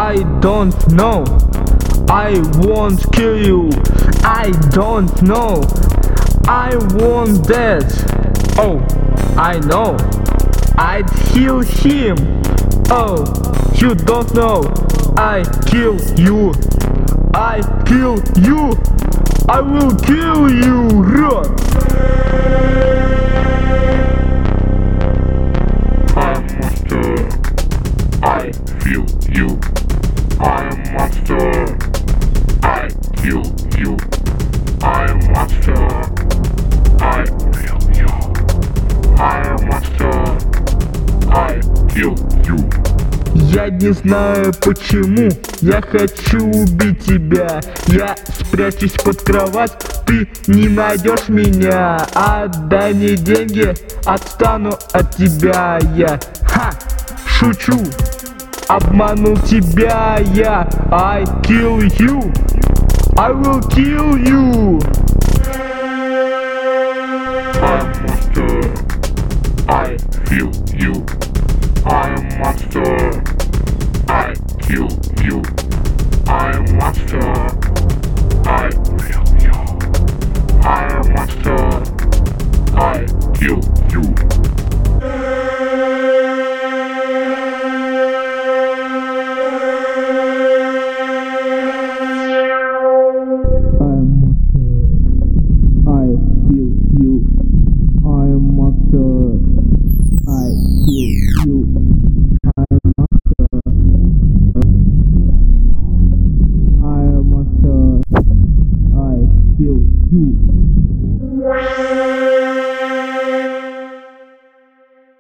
I don't know. I won't kill you. I don't know. I want that. Oh, I know. I'd kill him. Oh, you don't know. I kill you. I kill you. I will kill you. Run. I'm monster. I feel you. I'm monster. I kill you. I'm monster. I feel you. I'm monster. I kill you. Я не знаю почему, я хочу убить тебя. Я спрячусь под кровать, ты не найдешь меня. Отдай мне деньги, отстану от тебя я. Ха, шучу, обманул тебя я. I kill you, I will kill you. I'm monster. I feel you. I'm monster. I kill you. I'm monster. I feel you. I'm monster. I kill you. I'm monster. I feel you. I am monster. I kill you.